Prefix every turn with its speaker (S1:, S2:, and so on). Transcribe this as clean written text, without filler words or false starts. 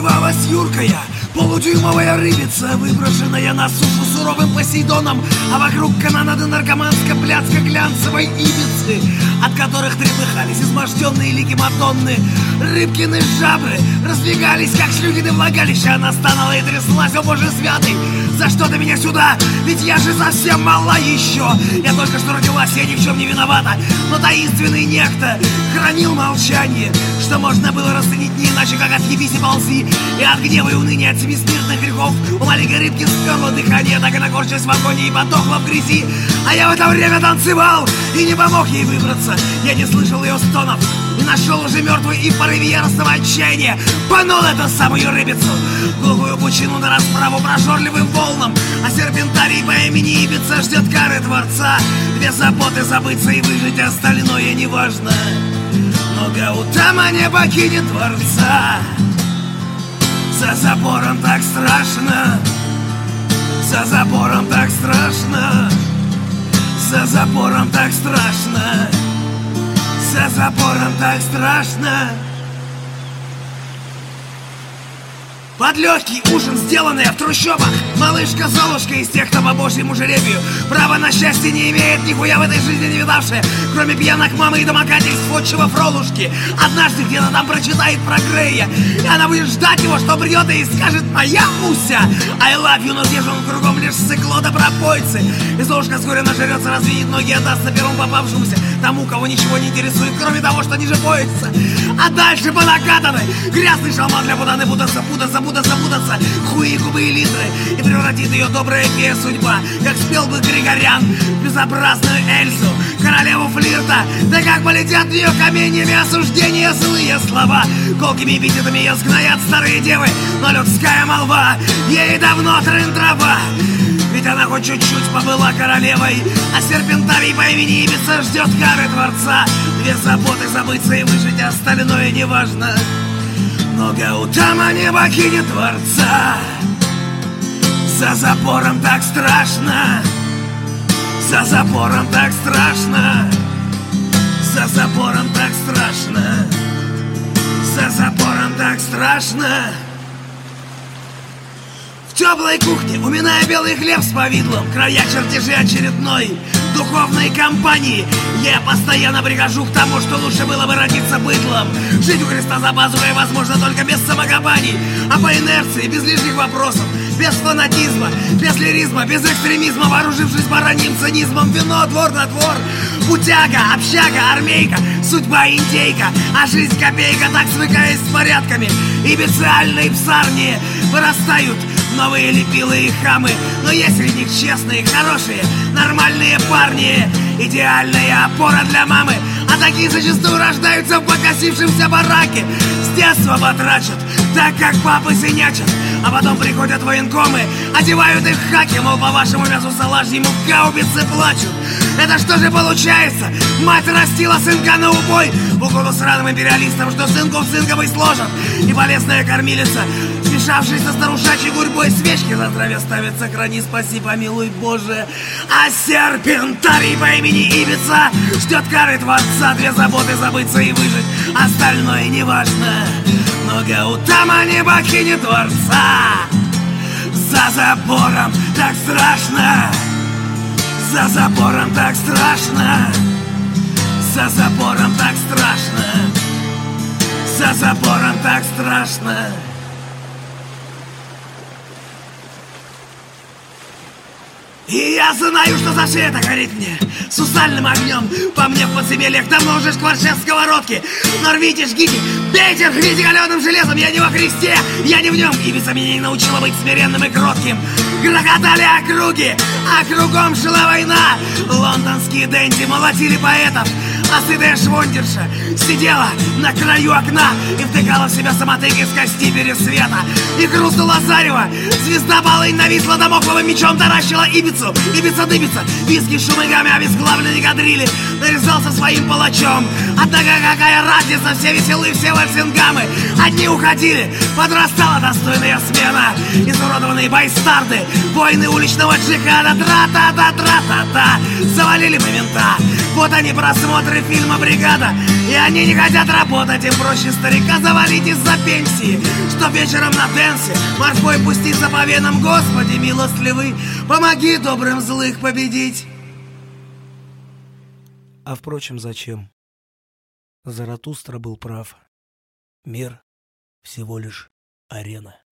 S1: Плевалась юркая, полудюймовая рыбица, выброшенная на сушу суровым Посейдоном, а вокруг канонады наркоманско-пляцко-глянцевой ибицы, от которых трепыхались изможденные лики Мадонны. Рыбкины жабры разбегались, как шлюхины влагалища. Она стонала и тряслась: о боже святый, за что ты меня сюда? Ведь я же совсем мала еще. Я только что родилась, я ни в чем не виновата. Но таинственный некто хранил молчание, что можно было расценить не иначе, как от ебись и ползи. И от гнева и уныния, от семи смертных грехов у маленькой рыбки сперло дыхание, так и накорчилась в агонии и потохла в грязи. А я в это время танцевал и не помог ей выбраться. Я не слышал ее стонов и нашел уже мертвый, и в порыве яростного отчаяния панул эту самую рыбицу в глухую пучину на расправу прожорливым волнам. А серпентарий по имени Ибица ждет кары Творца. Две заботы — забыться и выжить, остальное неважно. Но Гаутама не покинет Творца. За забором так страшно, за забором так страшно, за забором так страшно, за забором так страшно. Под легкий ужин, сделанный в трущобах, малышка Золушка из тех, кто по божьему жеребию права на счастье не имеет, нихуя в этой жизни не видавшая, кроме пьянок мамы и домогательств отчего Фролушки. Однажды где-то там прочитает про Грея, и она будет ждать его, что придет и скажет: моя Муся, I love you, но где же он кругом лишь сыкло да пропойцы. И Золушка с горя нажрется, разведет ноги, отдаст на первом попавшемуся тому, кого ничего не интересует, кроме того, что ниже пояса. А дальше по накатанной грязный шалман для путаны путаться, хуи, губы и литры, и превратит ее добрая фея судьба, как спел бы Григорян, в безобразную Эльзу, королеву флирта. Да как полетят в нее каменьями осуждения злые слова, колкими эпитетами ее сгноят старые девы, но людская молва ей давно трын-трава. Ведь она хоть чуть-чуть побыла королевой, а серпентарий по имени Ибица ждет кары Творца. Две заботы — забыться и выжить, остальное неважно. Но Гаутама не покинет Творца. За забором так страшно, за забором так страшно, за забором так страшно, за забором так страшно. В теплой кухне, уминая белый хлеб с повидлом, края чертежи очередной духовной компании, я постоянно прихожу к тому, что лучше было бы родиться быдлом. Жить у Христа за пазухой возможно только без самокопаний, а по инерции, без лишних вопросов, без фанатизма, без лиризма, без экстремизма, вооружившись бараньим цинизмом. Вино, двор на двор, путяга, общага, армейка, судьба индейка, а жизнь копейка. Так свыкаясь с порядками, ибициальные псарни вырастают новые лепилы и хамы. Но есть среди них честные, хорошие, нормальные парни, идеальная опора для мамы. А такие зачастую рождаются в покосившемся бараке, с детства потрачат, так как папы сынячат. А потом приходят военкомы, одевают их в хаки, мол, по вашему мясу салажьему гаубицы плачут. Это что же получается? Мать растила сынка на убой, в угоду сраным империалистам, что сынку в цинковый сложат. И полезная кормилица, смешавшись со старушачьей гурьбой, свечки за здравие ставят, сохрани, спаси, помилуй, Боже. А серпентарий по имени Ибица ждет кары Творца. Две заботы — забыться и выжить, остальное неважно. Но Гаутама не покинет Творца. За забором так страшно, за забором так страшно, за забором так страшно, за забором так страшно. И я знаю, что за все это горит мне сусальным огнем. По мне в подземельях давно уже шкварчат сковородки. Но рвите, жгите, бейте, рвите каленым железом. Я не во Христе, я не в нем. Ибица меня не научила быть смиренным и кротким. Грохотали округи, а кругом шла война. Лондонские денди молотили поэтов, а сытая швондерша сидела на краю окна и втыкала в себя самотык из кости пересвета. И грусту Лазарева звезда полынь нависла дамокловым мечом, таращила Ибицу. Ибица-дыбица, виски, шум и гамми, обезглавленный кадрили нарезался своим палачом. Однако какая разница, все веселые, все вальсингамы. Одни уходили, Подрастала достойная смена, изуродованные байстарды, войны уличного джихада, тра-та-та-тра-та-та. Завалили мы мента, вот они просмотры фильма «Бригада», и они не хотят работать, им проще старика завалить из-за пенсии, чтоб вечером на дэнсе морской пуститься по венам. Господи милостливый, помоги добрым злых победить.
S2: А впрочем, зачем? Заратустра был прав. Мир всего лишь арена.